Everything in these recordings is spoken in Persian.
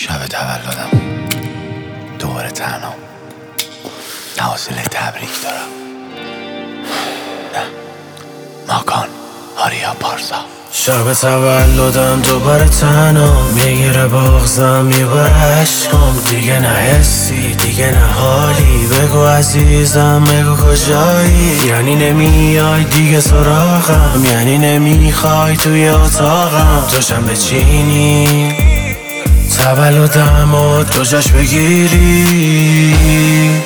شب تولدم دوباره تنها نه حوصله تبریک دارم. نه ماکان آریا پارسا. شب تولدم دوباره تنها میگیره بغزم میبره عشقم. دیگه نه حسی دیگه نه حالی. بگو عزیزم بگو کجایی. یعنی نمیای دیگه سراغم، یعنی نمیخوای توی اتاقم. توشم بچینی تولدم و تو جاش بگیری.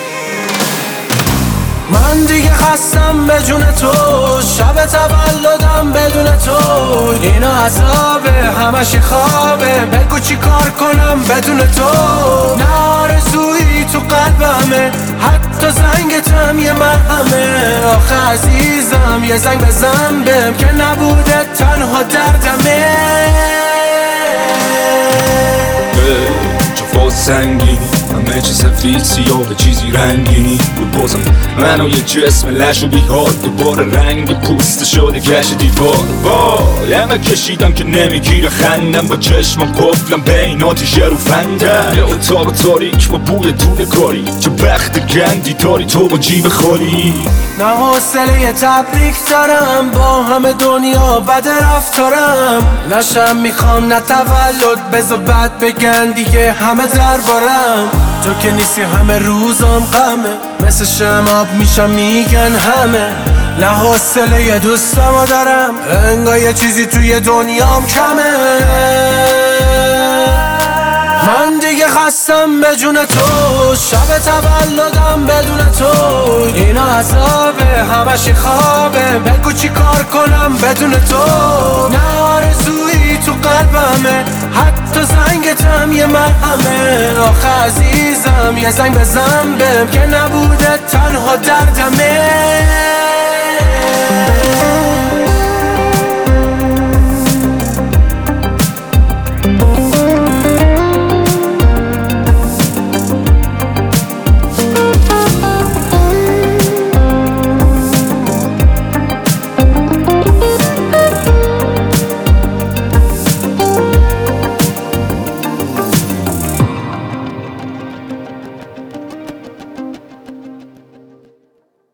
من دیگه خستم به جون تو، شب تولدم بدون تو. اینا عذابه همش خوابه، بگو چی کار کنم بدون تو. نه آرزویی تو قلبمه، حتی زنگتم یه مرهمه. آخه عزیزم یه زنگ بزن بهم که نبوده تنها دردمه. جفا سنگینی همه چی سفید سیاه چیزی رنگینی بود. بازم منو یه جسم لش و بیحال دوباره رنگ پوست شده کش دیوار. وای همه کشیدم که نمیگیره خندم، با چشمم قفلم بین آتیشه رو فندم. یه اتاق تاریک با بوی دونه کاری، چه بخت گندی داری تو با جیب خالی. نه حوصله تبریک دارم، با همه دنیا بد رفتارم. نشم میخوام نه تولد بذار بد بگن دیگه همه دربارم. تو که نیستی همه روزم غمه، مثل شماب میشم میگن همه. نه حوصله دوستمو دارم، انگار یه چیزی توی دنیام کمه. من دیگه خستم به جون تو، شب تولدم بدون تو. اینا عذابه همش خوابه، بگو چی کار کنم بدون تو. نه آرزویی تو قلبمه، حتی زنگتم یه مرهمه. آخه عزیزم یه زنگ بزن بهم که نبوده تنها دردمه.